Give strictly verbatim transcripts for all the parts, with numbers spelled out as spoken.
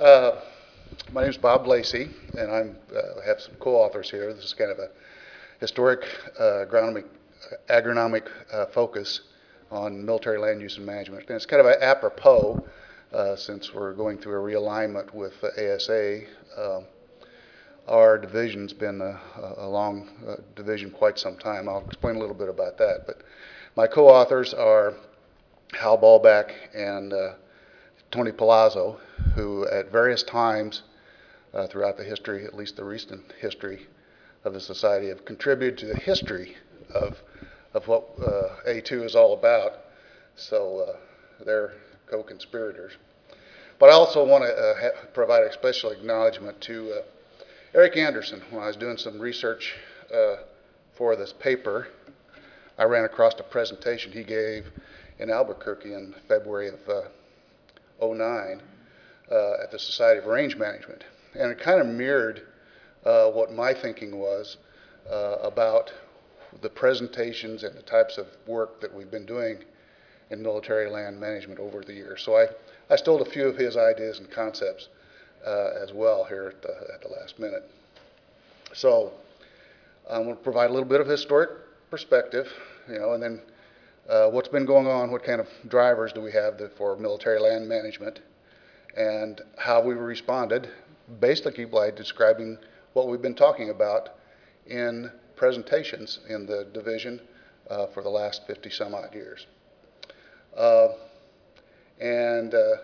Uh, my name is Bob Lacey, and I'm, uh, have some co-authors here. This is kind of a historic uh, agronomic, agronomic uh, focus on military land use and management. And it's kind of a apropos uh, since we're going through a realignment with uh, A S A. Um, our division's been a, a long uh, division quite some time. I'll explain a little bit about that. But my co-authors are Hal Ballback and uh, Tony Palazzo, who at various times uh, throughout the history, at least the recent history of the Society, have contributed to the history of, of what uh, A two is all about. So uh, they're co-conspirators. But I also want to uh, provide a special acknowledgement to uh, Eric Anderson. When I was doing some research uh, for this paper, I ran across a presentation he gave in Albuquerque in February of uh, oh nine uh, at the Society of Range Management. And it kind of mirrored uh, what my thinking was uh, about the presentations and the types of work that we've been doing in military land management over the years. So I, I stole a few of his ideas and concepts uh, as well here at the, at the last minute. So I'm going to provide a little bit of historic perspective, you know, and then uh, what's been going on, what kind of drivers do we have for military land management, and how we responded, basically by describing what we've been talking about in presentations in the division uh, for the last fifty some odd years. Uh, and uh,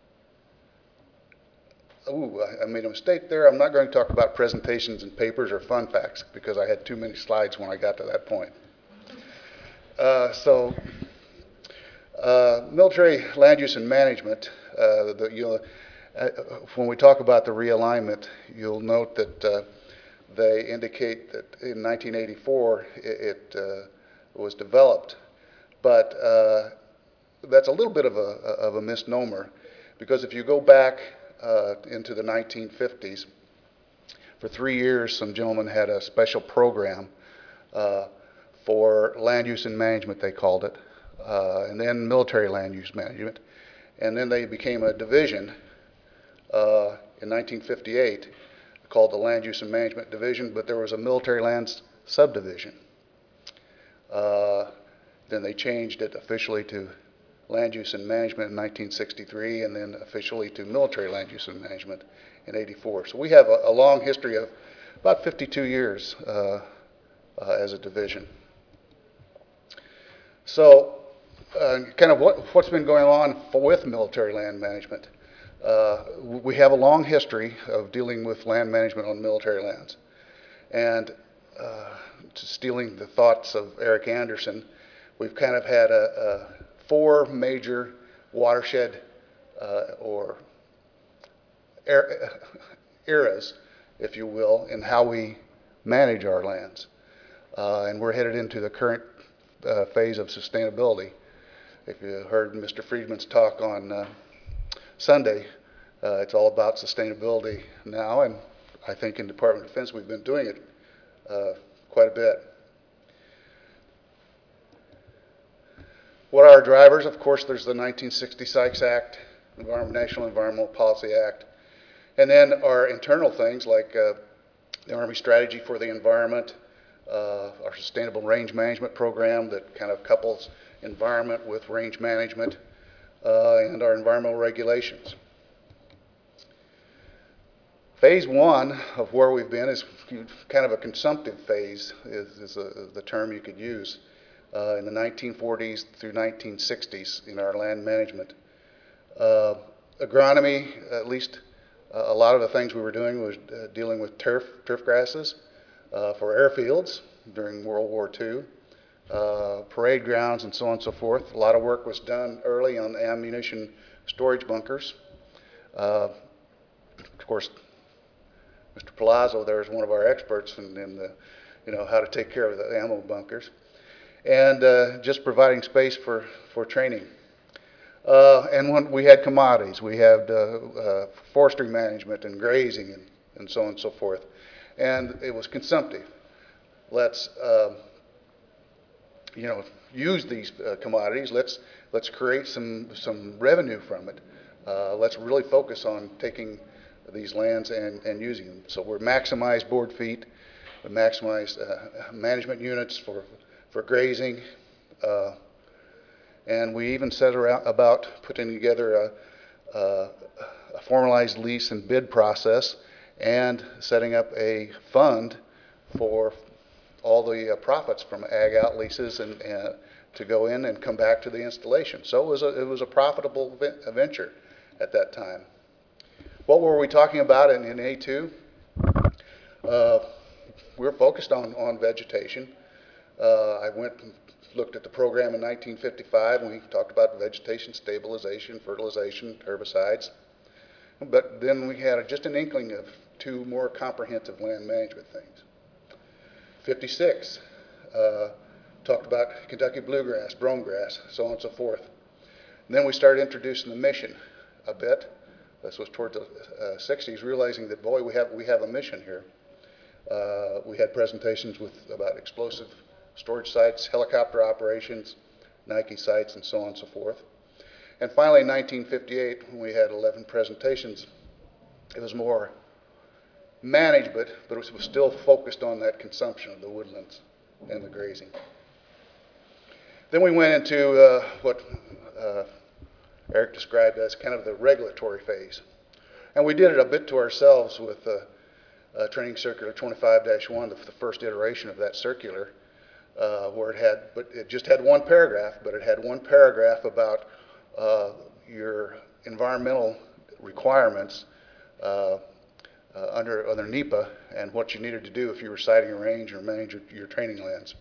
Ooh, I made a mistake there. I'm not going to talk about presentations and papers or fun facts because I had too many slides when I got to that point. Uh, so, uh, military land use and management, uh, the, you know, uh, when we talk about the realignment, you'll note that uh, they indicate that in nineteen eighty-four it, it uh, was developed, but uh, that's a little bit of a, of a misnomer, because if you go back Uh, into the nineteen fifties. For three years, some gentlemen had a special program uh, for land use and management, they called it, uh, and then military land use management. And then they became a division uh, in nineteen fifty-eight called the Land Use and Management Division, but there was a military lands subdivision. Uh, then they changed it officially to Land Use and Management in nineteen sixty-three, and then officially to Military Land Use and Management in eighty-four. So we have a, a long history of about fifty-two years uh, uh, as a division. So uh, kind of what, what's been going on for, with military land management. Uh, we have a long history of dealing with land management on military lands. And uh, stealing the thoughts of Eric Anderson, we've kind of had a, a four major watershed uh, or er eras, if you will, in how we manage our lands. Uh, and we're headed into the current uh, phase of sustainability. If you heard Mister Friedman's talk on uh, Sunday, uh, it's all about sustainability now, and I think in Department of Defense we've been doing it uh, quite a bit. What are our drivers? Of course, there's the nineteen sixty Sykes Act, Environment, National Environmental Policy Act, and then our internal things like uh, the Army Strategy for the Environment, uh, our Sustainable Range Management Program that kind of couples environment with range management, uh, and our environmental regulations. Phase one of where we've been is kind of a consumptive phase, is, is a, the term you could use. Uh, in the nineteen forties through nineteen sixties in our land management. Uh, agronomy, at least uh, a lot of the things we were doing was uh, dealing with turf, turf grasses uh, for airfields during World War Two, uh, parade grounds and so on and so forth. A lot of work was done early on ammunition storage bunkers. Uh, of course, Mister Palazzo there is one of our experts in, in the, you know, how to take care of the ammo bunkers. And uh, just providing space for, for training. Uh, and when we had commodities, we had uh, uh, forestry management and grazing and, and so on and so forth. And it was consumptive. Let's, uh, you know, use these uh, commodities. Let's, let's create some, some revenue from it. Uh, let's really focus on taking these lands and, and using them. So we're maximized board feet, we maximized uh, management units for, for grazing, uh, and we even set around about putting together a, a, a formalized lease and bid process and setting up a fund for all the uh, profits from ag out leases and, and to go in and come back to the installation. So it was a, it was a profitable venture at that time. What were we talking about in, in A two? Uh, we were focused on, on vegetation. Uh, I went and looked at the program in nineteen fifty-five, and we talked about vegetation stabilization, fertilization, herbicides. But then we had a, just an inkling of two more comprehensive land management things. fifty-six, uh, talked about Kentucky bluegrass, brome grass, so on and so forth. And then we started introducing the mission a bit. This was toward the uh, sixties, realizing that, boy, we have, we have a mission here. Uh, we had presentations with, about explosive storage sites, helicopter operations, Nike sites, and so on and so forth. And finally, in nineteen fifty-eight, when we had eleven presentations, it was more management, but it was still focused on that consumption of the woodlands and the grazing. Then we went into uh, what uh, Eric described as kind of the regulatory phase. And we did it a bit to ourselves with uh, uh, Training Circular twenty-five dash one, the, the first iteration of that circular, uh, where it had, but it just had one paragraph, but it had one paragraph about uh, your environmental requirements uh, uh, under, under NEPA and what you needed to do if you were siting a range or manage your, your training lands.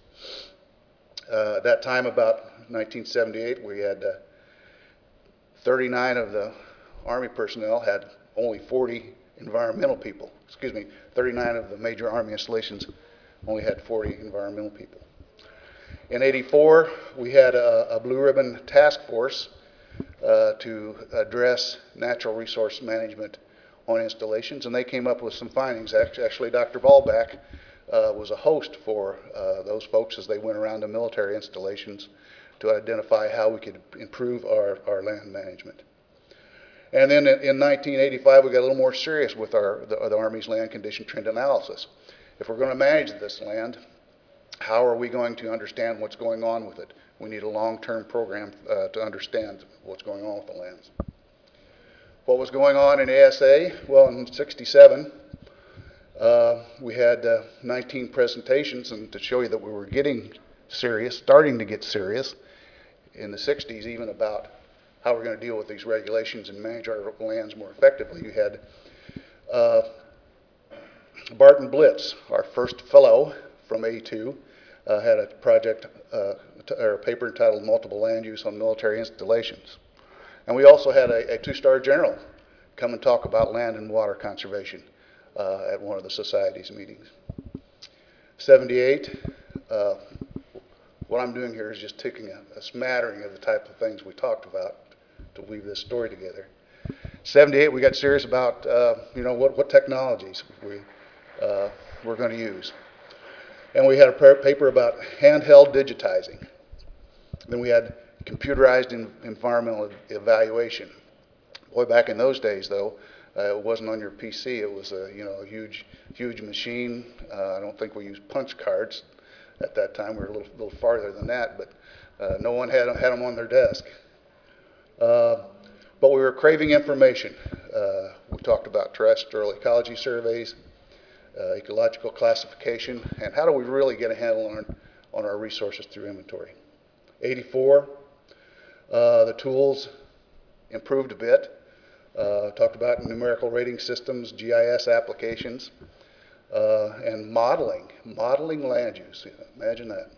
Uh, at that time, about nineteen seventy-eight, we had uh, thirty-nine of the Army personnel had only forty environmental people. Excuse me, thirty-nine of the major Army installations only had forty environmental people. In eighty-four, we had a, a blue ribbon task force uh, to address natural resource management on installations, and they came up with some findings. Actually, Doctor Ballback uh, was a host for uh, those folks as they went around to military installations to identify how we could improve our, our land management. And then in nineteen eighty-five, we got a little more serious with our, the, the Army's land condition trend analysis. If we're going to manage this land, how are we going to understand what's going on with it? We need a long-term program uh, to understand what's going on with the lands. What was going on in A S A? Well, in sixty-seven, uh, we had uh, nineteen presentations, and to show you that we were getting serious, starting to get serious, in the sixties even about how we're going to deal with these regulations and manage our lands more effectively. You had uh, Barton Blitz, our first fellow from A two, uh, had a project uh, or a paper entitled Multiple Land Use on Military Installations. And we also had a, a two-star general come and talk about land and water conservation uh, at one of the society's meetings. seventy-eight, uh, what I'm doing here is just taking a, a smattering of the type of things we talked about to weave this story together. seventy-eight, we got serious about, uh, you know, what, what technologies we, uh, we're going to use. And we had a paper about handheld digitizing. Then we had computerized in, environmental evaluation. Boy, back in those days, though, uh, it wasn't on your P C. It was a, you know, a huge, huge machine. Uh, I don't think we used punch cards at that time. We were a little, little farther than that, but uh, no one had, had them on their desk. Uh, but we were craving information. Uh, we talked about terrestrial ecology surveys, uh, ecological classification, and how do we really get a handle on, on our resources through inventory. eighty-four, uh, the tools improved a bit. Uh, talked about numerical rating systems, G I S applications, uh, and modeling, modeling land use. Imagine that.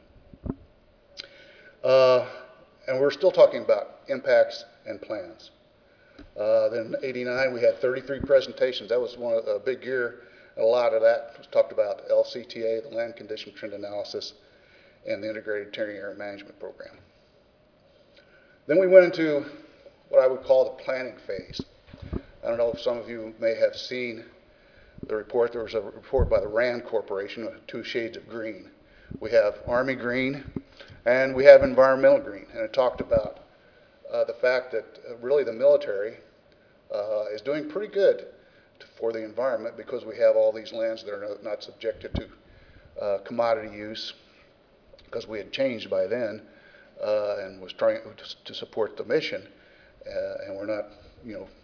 Uh, and we're still talking about impacts and plans. Uh, then eighty-nine, we had thirty-three presentations. That was one of a big year. And a lot of that was talked about L C T A, the Land Condition Trend Analysis, and the Integrated Terrain Area Management Program. Then we went into what I would call the planning phase. I don't know if some of you may have seen the report. There was a report by the RAND Corporation, Two Shades of Green. We have Army green, and we have environmental green. And it talked about uh, the fact that uh, really the military uh, is doing pretty good to, for the environment, because we have all these lands that are not, not subjected to uh, commodity use, because we had changed by then uh, and was trying to, to support the mission, uh, and we're not, you know,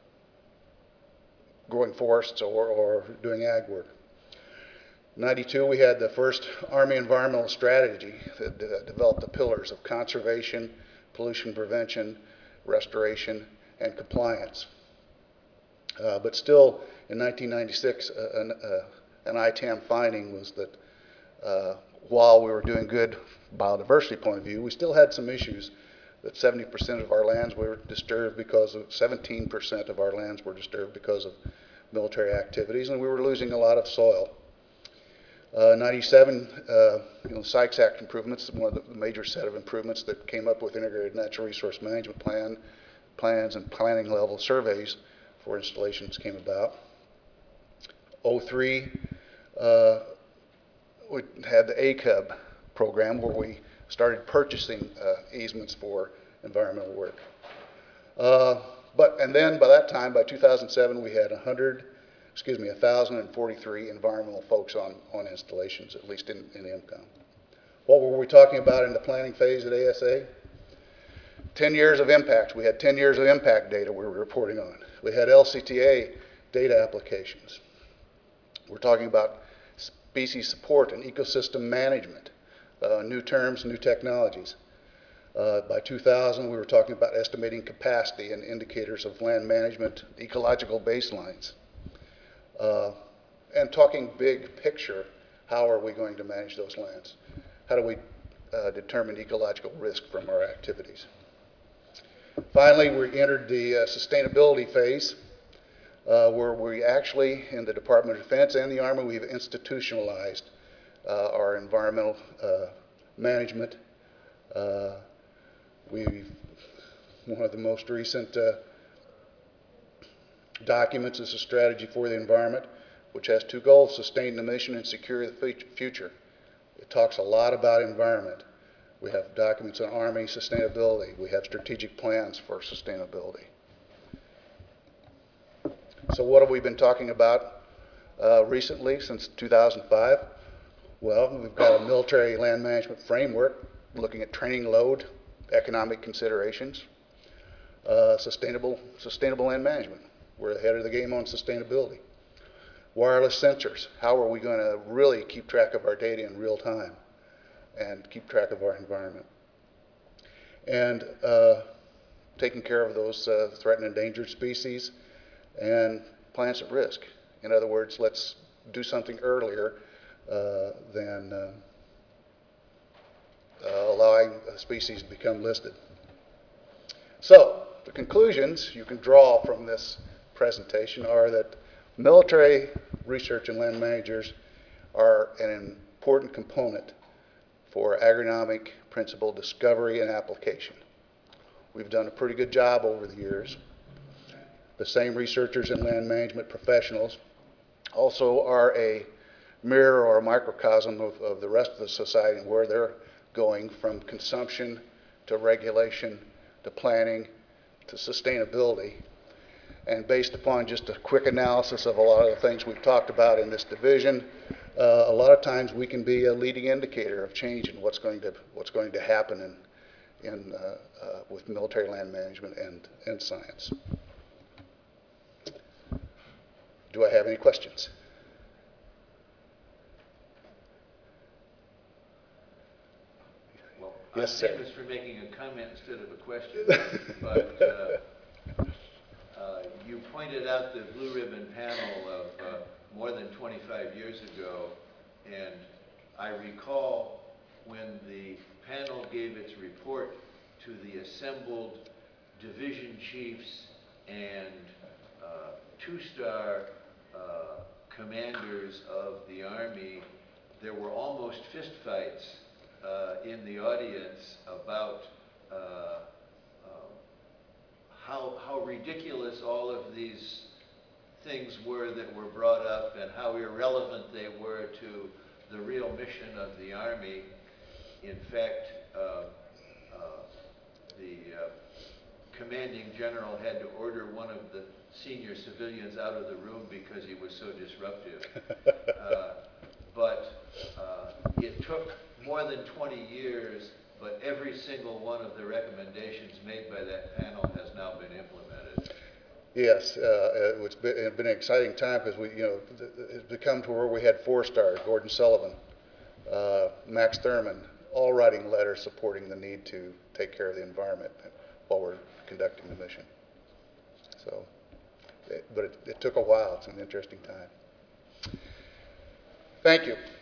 growing forests or, or doing ag work. ninety-two, we had the first Army environmental strategy that uh, developed the pillars of conservation, pollution prevention, restoration, and compliance. Uh, but still, in nineteen ninety-six, uh, an, uh, an I TAM finding was that uh, while we were doing good biodiversity point of view, we still had some issues. That seventy percent of our lands were disturbed because of, seventeen percent of our lands were disturbed because of military activities, and we were losing a lot of soil. Uh, ninety-seven, uh, you know, Sykes Act improvements, one of the major set of improvements that came up with integrated natural resource management plan, plans and planning level surveys for installations came about. oh three, uh, we had the A C U B program where we started purchasing uh, easements for environmental work. Uh, but, and then by that time, by two thousand seven, we had one hundred, excuse me, one thousand forty-three environmental folks on, on installations, at least in, in INCOM. What were we talking about in the planning phase at A S A? ten years of impact. We had ten years of impact data we were reporting on. We had L C T A data applications. We're talking about species support and ecosystem management, uh, new terms, new technologies. Uh, by two thousand, we were talking about estimating capacity and indicators of land management, ecological baselines. Uh, and talking big picture, how are we going to manage those lands? How do we uh, determine ecological risk from our activities? Finally, we entered the uh, sustainability phase, uh, where we actually, in the Department of Defense and the Army, we've institutionalized uh, our environmental uh, management. Uh, we've, one of the most recent uh, documents is a strategy for the environment, which has two goals: sustain the mission and secure the future. It talks a lot about environment. We have documents on Army sustainability. We have strategic plans for sustainability. So what have we been talking about uh, recently, since two thousand five? Well, we've got a military land management framework looking at training load, economic considerations, uh, sustainable, sustainable land management. We're ahead of the game on sustainability. Wireless sensors. How are we going to really keep track of our data in real time and keep track of our environment? And uh, taking care of those uh, threatened and endangered species and plants at risk. In other words, let's do something earlier uh, than uh, uh, allowing a species to become listed. So the conclusions you can draw from this presentation are that military research and land managers are an important component for agronomic principle discovery and application. We've done a pretty good job over the years. The same researchers and land management professionals also are a mirror or a microcosm of, of the rest of the society and where they're going from consumption to regulation to planning to sustainability. And based upon just a quick analysis of a lot of the things we've talked about in this division, uh, a lot of times we can be a leading indicator of change in what's going to what's going to happen in, in uh, uh, with military land management and, and science. Do I have any questions? Well, yes, I'm sir. famous for making a comment instead of a question, but uh, uh, you pointed out the blue ribbon panel of uh, more than twenty-five years ago, and I recall when the panel gave its report to the assembled division chiefs and uh, two-star uh, commanders of the Army, there were almost fistfights uh, in the audience about uh, uh, how, how ridiculous all of these things were that were brought up and how irrelevant they were to the real mission of the Army. In fact, uh, uh, the uh, commanding general had to order one of the senior civilians out of the room because he was so disruptive. Uh, but uh, it took more than twenty years, but every single one of the recommendations made by that panel has now been implemented. Yes, uh, it's been, it's been an exciting time because we, you know, it's become to where we had four stars, Gordon Sullivan, uh, Max Thurman, all writing letters supporting the need to take care of the environment while we're conducting the mission. So, it, but it, it took a while. It's an interesting time. Thank you.